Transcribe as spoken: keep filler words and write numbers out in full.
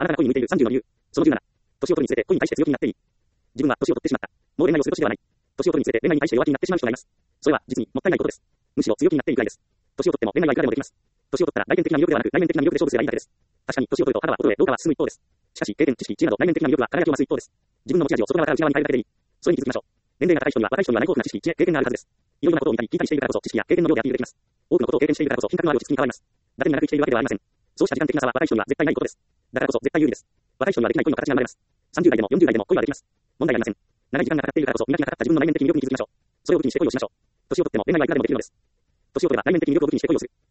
あなたが恋に向いているさんじゅうの理由。そのじゅうなな。年を取るにつれて恋に対して強気になっていい。自分は年を取ってしまった。もう恋愛をする年ではない。年を取るにつれて恋愛に対して弱気になってしまう人がいます。それは実にもったいないことです。むしろ強気になっているぐらいです。年を取っても恋愛はいくらでもできます。年を取ったら内面的な魅力ではなく内面的な魅力で勝負すればいいだけです。確かに年を取ると肌は衰え、老化は進む一方です。しかし経験、知識、知恵など内面的な魅力は輝きを増す一方です。自分の持ち味を外側から内側に変えるだけでいい。それに気づきましょう。年齢が高い人には若い人にはない高度な知識、知恵、経験があるはずです。いろいろなことを見たり聞いたりしているからこそ知識や経験の量でアピールできます。多くのことを経験しているからこそ品格のある落ち着きに変わります。だけに長く生きているわけではありません。そうした時間的な差は若い人には絶対ないことです。だからこそ絶対有利です。若い人にはできない恋の形が生まれます。さんじゅう代でもよんじゅう代でも恋はできます。問題ありません。長い時間がかかっているからこそ磨きがかかった自分の内面的魅力に気づきましょう。それを武器にして恋をしましょう。年を取っても恋愛はいくらでもできるのです。年を取れば内面的魅力を武器にして恋をする。